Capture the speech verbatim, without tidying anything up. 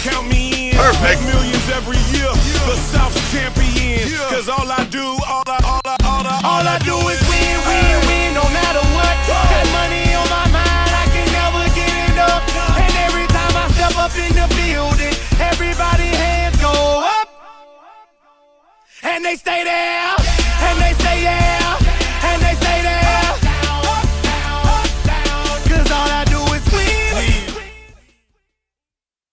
count me in. Perfect. Make millions every year. The South's champion. Cause all I do, all I, all I, all I, all I do is win, win, win, no matter what. Got money on my mind, I can never get enough. And every time I step up in the building, everybody hands go up. And they stay there.